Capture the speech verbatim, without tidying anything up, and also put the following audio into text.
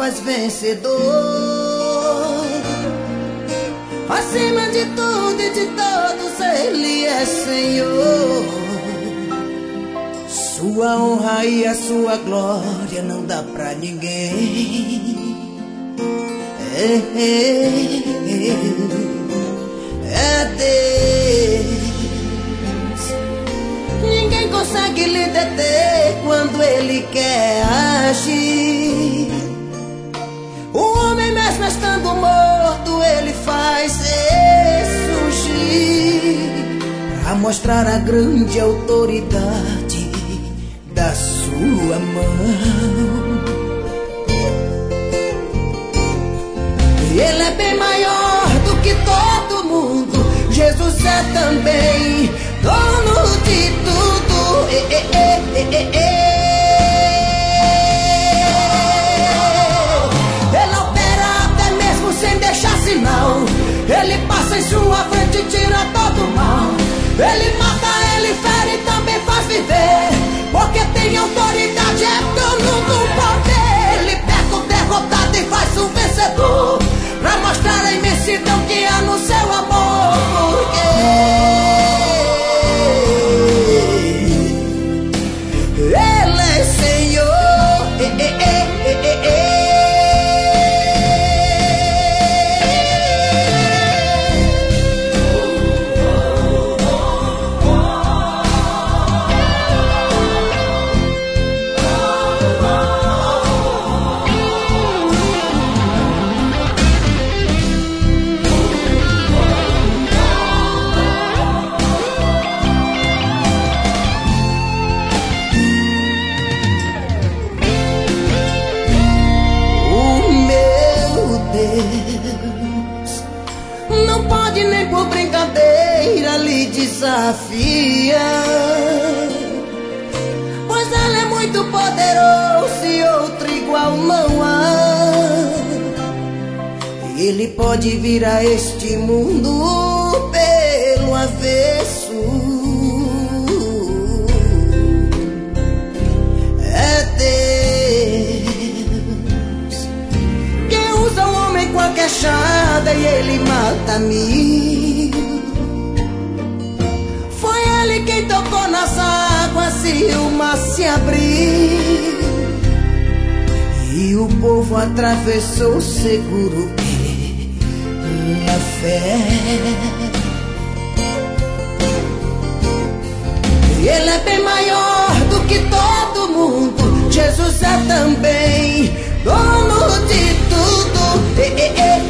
faz vencedor. Acima de tudo e de todos Ele é Senhor. Sua honra e a sua glória não dá pra ninguém. É, é, é Deus. Ninguém consegue lhe deter quando Ele quer agir. O homem mesmo estando morto Ele faz ressurgir, pra mostrar a grande autoridade da sua mão. Ele é bem maior do que todo mundo. Jesus é também dono de tudo. E, e, e, e, e, e. Ele opera até mesmo sem deixar sinal. Ele passa em sua frente e tira todo o mal. Ele mata, ele fere e também faz viver, porque tem autoridade, é dono do poder. Ele pega o derrotado e faz um vencedor, pra mostrar a imensidão que há no seu amor. Porque Ele é Senhor. E, e, e, e, e, e. Não pode nem por brincadeira lhe desafia, pois Ele é muito poderoso e outro igual não há. Ele pode virar este mundo pelo avesso. É Deus quem usa o homem com a queixada e Ele mata mil. Foi Ele quem tocou nas águas e o mar se abriu, e o povo atravessou seguro pela fé. Ele é bem maior do que todo mundo. Jesus é também dono de tudo. E, e, e.